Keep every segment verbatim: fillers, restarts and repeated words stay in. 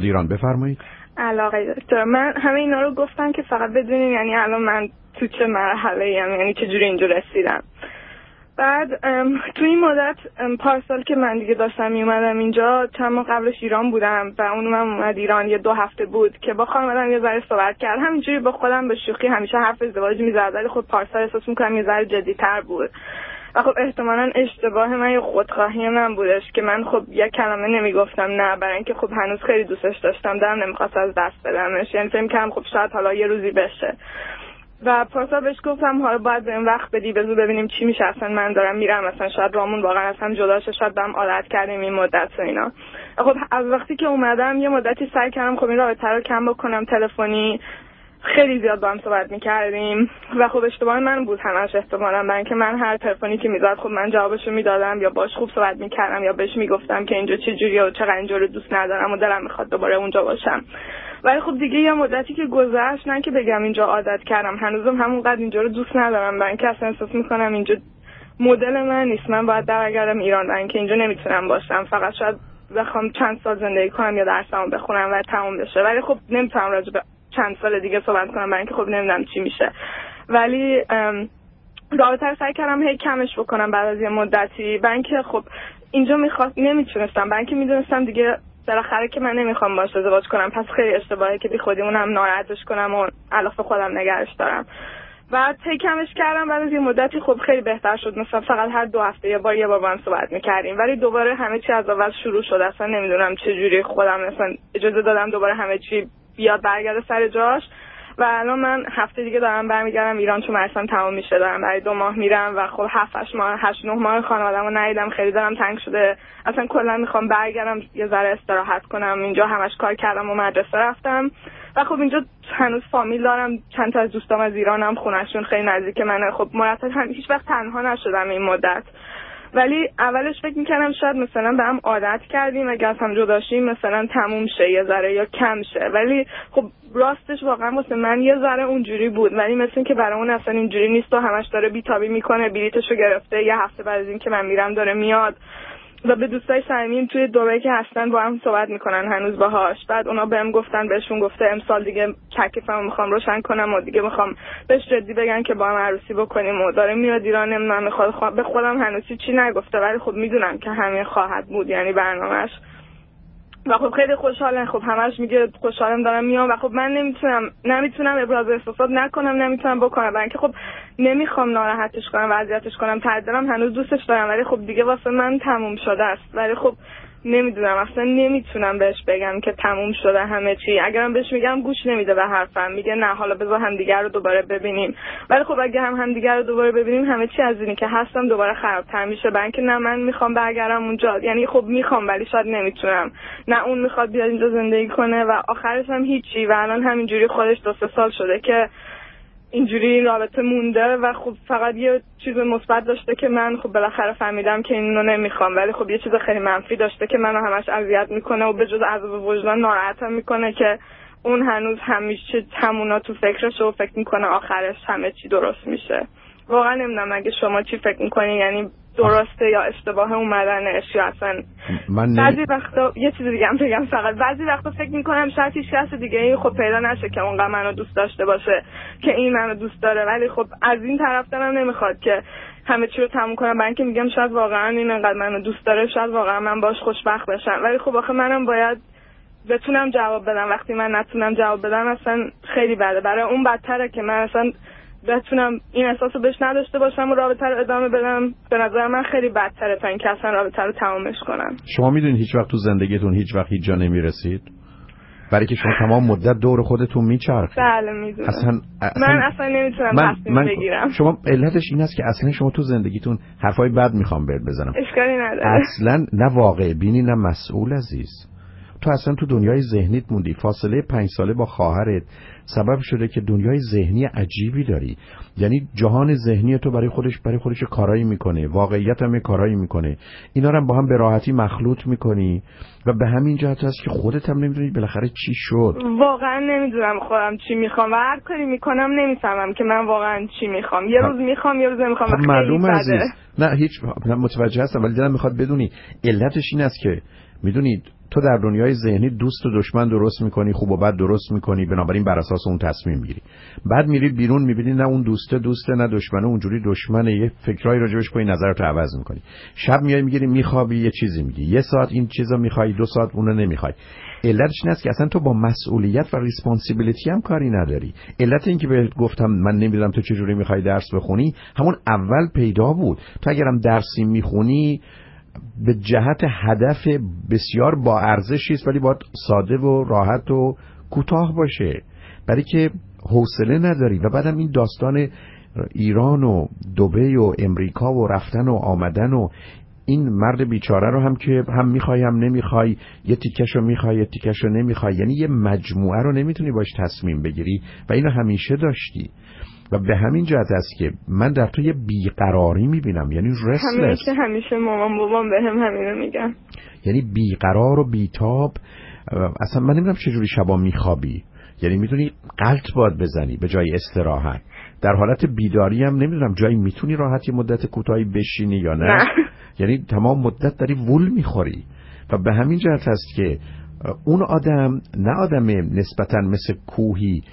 ایران. بفرمایید. علاقه دکتر، من همه اینا رو گفتم که فقط بدونین یعنی الان من تو چه مرحله‌ای ام، یعنی چه جوری اینجا رسیدم. بعد تو این مدت پارسال که من دیگه داشتم میومدم اینجا، چند ماه قبلش ایران بودم و اونم اومد ایران، یه دو هفته بود که با خانواده‌ام یه ذره صحبت کرد. همینجوری با خودم به شوخی همیشه حرف ازدواج می‌زدم، ولی خب پارسال احساس می‌کنم یه ذره جدی‌تر بود و خب احتمالاً اشتباه من یا خودخواهی من بودش که من خب یک کلمه نمیگفتم نه، برای اینکه خب هنوز خیلی دوستش داشتم، دلم نمی‌خواست از دست بدمش، یعنی فکر کردم خب شاید حالا یه روزی بشه. و پارسال بهش گفتم حالا باید بهم وقت بدی، بذار ببینیم چی میشه، اصلا من دارم میرم، مثلا شاید رامون واقعا اصلا جدا شه، شاید بهم عادت کردیم این مدت و اینا. خب از وقتی که اومدم یه مدتی سعی کردم خب این رابطه رو کم بکنم، تلفنی خیلی زیاد با هم صحبت میکردیم و خب اشتباه من بود همش احتمالاً، من که من هر تلفنی که میزد خب من جوابشو میدادم یا باش خوب صحبت میکردم یا بهش میگفتم که اینجا چه جوریه و چقدر اینجا رو دوست ندارم و دلم میخواد دوباره اونجا باشم. ولی خب دیگه یه مدتی که گذشت، نه که بگم اینجا عادت کردم، هنوزم همونقدر اینجا رو دوست ندارم، من که اصلا احساس میکنم اینجا مدل من نیست، من باید برگردم ایران، من که اینجا نمیتونم باشم، فقط شاید بخوام چند سال زندگی کنم یا درسامو بخونم و تموم بشه، ولی خب نمیتونم راجع به چند سال دیگه صحبت کنم، من که خب نمیدونم چی میشه. ولی رابطه رو سعی کردم هی کمش بکنم بعد از یه مدتی، من که خب اینجا میخواست نمیتونستم، من که میدونستم دیگه بالاخره که من نمیخوام باشه ازدواج کنم، پس خیلی اشتباهه که بی خودیمونم ناراحتش کنم و علاقه خودم نگرش دارم. بعد هی کمش کردم، بعد از یه مدتی خب خیلی بهتر شد، مثلا فقط هر دو هفته یه بار یه بار با هم صحبت میکردیم، ولی دوباره همه چی از اول شروع شد، اصلا نمیدونم چه جوری خودم مثلا اجازه دادم دوباره همه چی بیاد برگرده سر جاش. و الان من هفته دیگه دارم برمیگردم ایران، چون مرسم تمام میشه، دارم برای دو ماه میرم و خب هفت هشت ماه هشت نه ماه خانواده‌مو ندیدم، خیلی دارم تنگ شده، اصلا کلا میخوام برگردم یه ذره استراحت کنم، اینجا همش کار کردم و مدرسه رفتم و خب اینجا هنوز فامیل دارم، چند تا از دوستام از ایرانم خونه‌شون خیلی نزدیک منه، خب مرتب هم هیچ وقت تنها نشدم این مدت، ولی اولش فکر میکردم شاید مثلا به هم عادت کردیم اگه از هم جدا شیم مثلا تموم شه یه ذره یا کم شه، ولی خب راستش واقعا واسه من یه ذره اونجوری بود، ولی مثل این که برای اون اصلا اینجوری نیست و همش داره بیتابی میکنه، بلیتشو گرفته، یه هفته بعد از این که من میرم داره میاد و به دوستای صمیمیم توی دبی که هستن با هم صحبت میکنن هنوز باهاش، بعد اونا بهم گفتن بهشون گفته امسال دیگه تکلیفمو میخوام روشن کنم و دیگه میخوام بهش جدی بگن که با هم عروسی بکنیم و داره میاد ایران، نمیدونم میخواد خوا... به خودم هنوز چی نگفته، ولی خب میدونم که همین خواهد بود یعنی برنامه‌اش و خب خیلی خوشحالم، خب همش میگه خوشحالم دارم میام و خب من نمیتونم نمیتونم ابراز احساسات نکنم، نمیتونم بکنم، برای اینکه خب نمیخوام ناراحتش کنم و اذیتش کنم، ته دلم هنوز دوستش دارم، ولی خب دیگه واسه من تموم شده است، ولی خب نمیدونم اصلا نمیتونم بهش بگم که تموم شده همه چی، اگرم بهش میگم گوش نمیده به حرفم، میگه نه حالا بذار همدیگه رو دوباره ببینیم، ولی خب اگه هم همدیگه رو دوباره ببینیم همه چی از اینی که هستم دوباره خرابتر میشه، برای اینکه نه من میخوام برگردم اونجا، یعنی خب میخوام ولی شاید نمیتونم، نه اون میخواد بیاد اینجا زندگی کنه و آخرش هم هیچی و الان همینجوری خودش دو سه سال شده که اینجوری این رابطه مونده و خب فقط یه چیز مثبت داشته که من خب بالاخره فهمیدم که اینو نمیخوام، ولی خب یه چیز خیلی منفی داشته که منو همش اذیت میکنه و به جز عذاب وجدان ناراحتم میکنه که اون هنوز همیشه همونا تو فکرش و فکر میکنه آخرش همه چی درست میشه. واقعا نمیدونم اگه شما چی فکر میکنین، یعنی درسته یا اشتباه اومدنش یا اصلا من بعضی وقتا یه چیز دیگه هم بگم، فقط بعضی وقتا فکر میکنم شاید هیچ کس دیگه ای خب پیدا نشه که اونقدر منو دوست داشته باشه که این منو دوست داره، ولی خب از این طرف دلم نمیخواد که همه چی رو تموم کنم، برای اینکه میگم شاید واقعا این انقدر منو دوست داره، شاید واقعا من باش خوشبخت بشم، ولی خب آخه منم باید بتونم جواب بدم، وقتی من نتونم جواب بدم اصلا خیلی بده، برای اون بدتره که من اصلا بتونم این احساسو بهش نداشته باشم و رابطه رو ادامه بدم، به نظر من خیلی بدتره تا اینکه اصلا رابطه رو تمامش کنم. شما میدونید هیچ وقت تو زندگیتون هیچ وقت هیچ جا نمیرسید، برای که شما تمام مدت دور خودتون میچرخید. بله میدونم. اصلا, اصلا من اصلا نمیتونم من تصمیم من بگیرم. شما علتش این است که اصلا شما تو زندگیتون حرفای بد میخوام بهت بزنم. اشکالی نداره. اصلا نه واقع بینی نه مسئول عزیز. تو اصلا تو دنیای ذهنیت موندی. فاصله پنج ساله با خواهرت سبب شده که دنیای ذهنی عجیبی داری، یعنی جهان ذهنی تو برای خودش برای خودش کارایی میکنه، واقعیت هم کارایی میکنه، اینا رو هم با هم به راحتی مخلوط میکنی و به همین جهت هست که خودت هم نمیدونی بالاخره چی شد. واقعا نمیدونم خودم چی میخوام و هر کاری میکنم نمیفهمم که من واقعا چی میخوام. یه روز میخوام یه روز نمیخوام. خب معلومه عزیز. نه هیچ متوجه هستم، ولی دلم میخواد بدونی علتش این است که میدونید تو در دنیای ذهنی دوست و دشمن درست میکنی، خوب و بد درست میکنی، بنابراین بر اساس اون تصمیم میگیری. بعد میری بیرون میبینی نه اون دوسته دوسته نه دشمنه، اونجوری دشمنه، یه فکرای راجبش کنی، نظرتو عوض میکنی. شب میای میگیری میخوابی یه چیزی میگی، یه ساعت این چیزا میخوای، دو ساعت اونو نمیخوای. علتش این است که اصلا تو با مسئولیت و ریسپانسیبیلیتی هم کاری نداری. علت این که بهت گفتم من نمیدونم تو چجوری میخوای درس بخونی همون اول پیدا بود. تو اگرم درسی میخونی به جهت هدف بسیار با ارزشی است، ولی باید ساده و راحت و کوتاه باشه، برای که حوصله نداری. و بعدم این داستان ایران و دبی و امریکا و رفتن و آمدن و این مرد بیچاره رو هم که هم میخوای هم نمیخوای، یه تیکشو میخوای یه تیکشو نمیخوای، یعنی یه مجموعه رو نمیتونی باش تصمیم بگیری و اینو همیشه داشتی. و به همین جهت است که من در تو یه بیقراری میبینم، یعنی رسلس. همیشه همیشه مامان بابام به هم همینو میگن، یعنی بیقرار و بیتاب. اصلا من نمیدونم چجوری شبا میخوابی، یعنی میتونی غلط باد بزنی به جای استراحت. در حالت بیداری هم نمیدونم جایی میتونی راحت یه مدت کوتاهی بشینی یا نه, نه. یعنی تمام مدت داری وول میخوری. و به همین جهت است که اون آدم نه آدم نسبتاً مثل کوهی،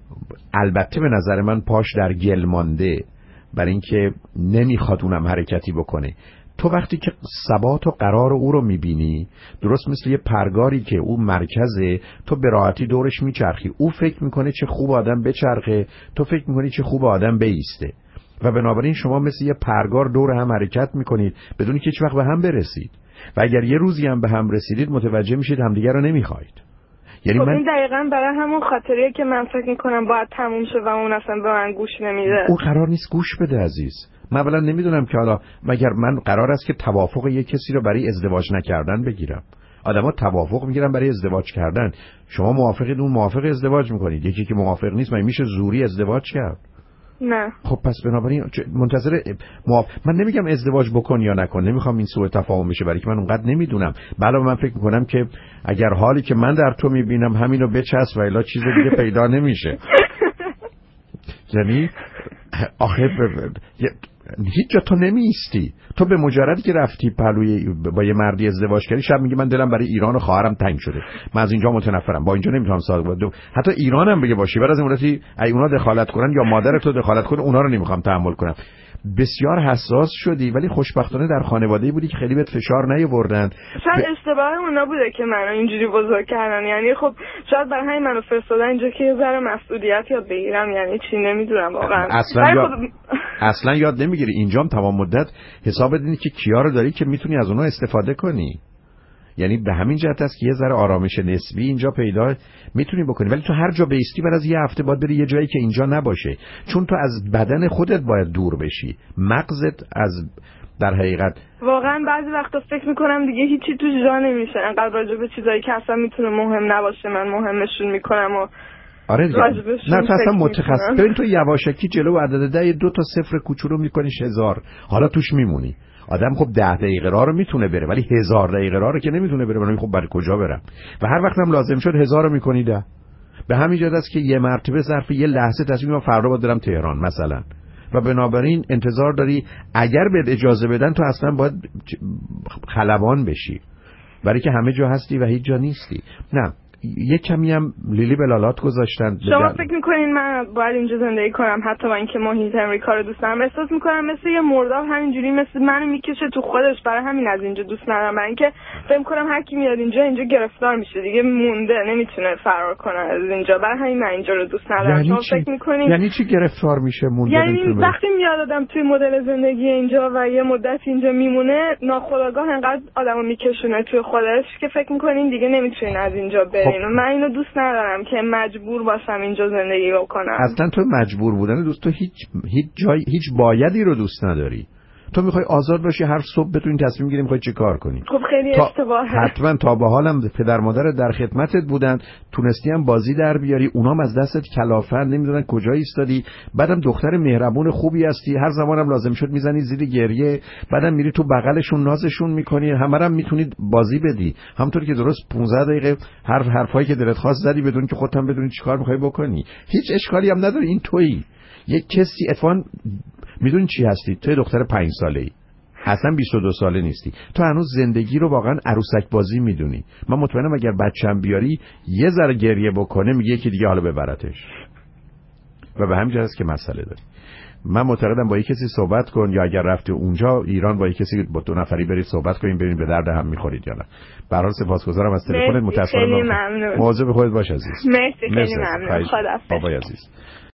البته به نظر من پاش در گل مانده، برای اینکه نمیخواد اونم حرکتی بکنه. تو وقتی که ثبات و قرار او رو میبینی، درست مثل یه پرگاری که او مرکزه، تو به راحتی دورش میچرخی. او فکر میکنه چه خوب آدم بچرخه، تو فکر میکنی چه خوب آدم بیسته. و بنابراین شما مثل یه پرگار دور هم حرکت میکنید بدون که هیچ وقت به هم برسید. و اگر یه روزی هم به هم رسیدید متوجه میشید همدیگر رو نمیخواید. یعنی خب من... این دقیقاً برای همون خاطریه که من فکر میکنم باید تموم شه و اون اصلا به من گوش نمیده. او قرار نیست گوش بده عزیز. من اولا نمیدونم که حالا مگر من قرار است که توافق یک کسی رو برای ازدواج نکردن بگیرم؟ آدما توافق میگیرن برای ازدواج کردن. شما موافقید اون موافق ازدواج میکنید، یکی که موافق نیست مگه میشه زوری ازدواج کرد؟ نه. خب پس بنابراین منتظر موافق من نمیگم ازدواج بکن یا نکن، نمیخوام این سوء تفاهم بشه، برای که من اونقدر نمیدونم. بله من فکر میکنم که اگر حالی که من در تو میبینم همینو بچسب و الا چیز دیگه پیدا نمیشه. یعنی آخه هیچ جا تو نمیستی. تو به مجردی که رفتی پلوی با یه مردی ازدواج کردی، شب میگی من دلم برای ایران و خواهرم تنگ شده، من از اینجا متنفرم، با اینجا نمیتونم صادق باشم. حتی ایران هم بگه باشی، بعد از مدتی ای اونا دخالت کنن یا مادر تو دخالت کنه، اونا رو نمیخوام تحمل کنم. بسیار حساس شدی، ولی خوشبختانه در خانواده‌ای بودی که خیلی بهت فشار نیاوردن. شاید ب... اشتباه اونا بوده که منو اینجوری بزرگ کردن. یعنی خب شاید برای همین منو فرستادن اینجا که یه ذره مسئولیت یاد بگیرم، یعنی چی نمیدونم واقعا. اصلا یاد... خب... اصلا یاد نمیگیری. اینجام تمام مدت حساب بدین که کیا رو داری که میتونی از اونها استفاده کنی. یعنی به همین جهت است که یه ذره آرامش نسبی اینجا پیدا میتونی بکنی، ولی تو هر جا بیستی بعد از یه هفته باید بری یه جایی که اینجا نباشه، چون تو از بدن خودت باید دور بشی. مغزت از در حقیقت واقعا بعضی وقتا فکر میکنم دیگه هیچی تو جا نمیشه، انقدر راجع به چیزایی که اصلا میتونه مهم نباشه من مهمشون میکنم و آره دیگه. نه تو اصلا متخصص. ببین تو یواشکی جلو عدد ده دو تا صفر کوچولو میکنیش هزار، حالا توش میمونی. آدم خب ده دقیقه راه رو میتونه بره، ولی هزار دقیقه راه رو که نمیتونه بره. من خب برای کجا برم؟ و هر وقتم لازم شد هزار رو میکنی ده. به همین جهت است که یه مرتبه ظرف یه لحظه تصمیم میگیری فردا باید برم تهران مثلا، و بنابراین انتظار داری اگر بهت اجازه بدن تو اصلا باید خلبان بشی، برای که همه جا هستی و هیچ جا نیستی. نه یه کمی هم لیلی بلالات گذاشتن. شما فکر میکنین من باید اینجا زندگی کنم حتی با اینکه محیط امریکا رو دوست دارم؟ احساس میکنم مثل یه مرداب همینجوری مثل منو میکشه تو خودش، برای همین از اینجا دوست ندارم. برای اینکه فکر میکنم هر کی میاد اینجا اینجا گرفتار میشه دیگه، مونده نمیتونه فرار کنه از اینجا، برای همین من اینجا رو دوست ندارم. یعنی شما چی؟ فکر میکنین یعنی چی گرفتار میشه مونده؟ یعنی وقتی میاد آدم توی مدل زندگی اینجا و یه مدت اینجا میمونه ناخودآگاه انقدر آدمو میکشونه توی خودش که فکر میکنین دیگه نمیتونین از اینجا برین. خب. من اینو دوست ندارم که مجبور باشم اینجا زندگی بکنم. اصلا تو مجبور بودن دوست، تو هیچ هیچ جای هیچ بایدی رو دوست نداری. تو میخوای آزاد باشی، هر صبح بتونی تصمیم گیری میخوای چه کار کنی. خب خیلی اشتباهه. حتما تا به حالم پدر مادرت در خدمتت بودن، تونستی هم بازی در بیاری، اونام از دستت کلافن نمیدونن کجا ایستادی. بعدم دختر مهربون خوبی هستی، هر زمانم لازم شد میزنی زیر گریه، بعدم میری تو بغلشون نازشون میکنی، همه هم میتونید بازی بدی. همونطوری که درست پانزده دقیقه هر حرفایی که دلت خواست زدی بدون که خودت هم بدونی چیکار میخوای بکنی. هیچ اشکالی هم نداره، این تویی. یک کسی اتفاقا میدونی چی هستی؟ توی دختر پنج ساله‌ای. اصلا بیست و دو ساله نیستی، تو هنوز زندگی رو واقعا عروسک بازی میدونی. من مطمئنم اگر بچه‌م بیاری یه ذره گریه بکنه میگه یکی دیگه حالا ببرتش، و به همین جهت که مسئله داری. من معتقدم با یک کسی صحبت کن، یا اگر رفتی اونجا ایران با یک کسی با دو نفری برید صحبت کنین ببین به درد هم میخورید یا نه. به هر حال سپاسگزارم از تلفنت. متأسفانه خیلی ممنون. مواظب خودت باش عزیز. مرسی خیلی ممنون. خداحافظ بابای عزیز.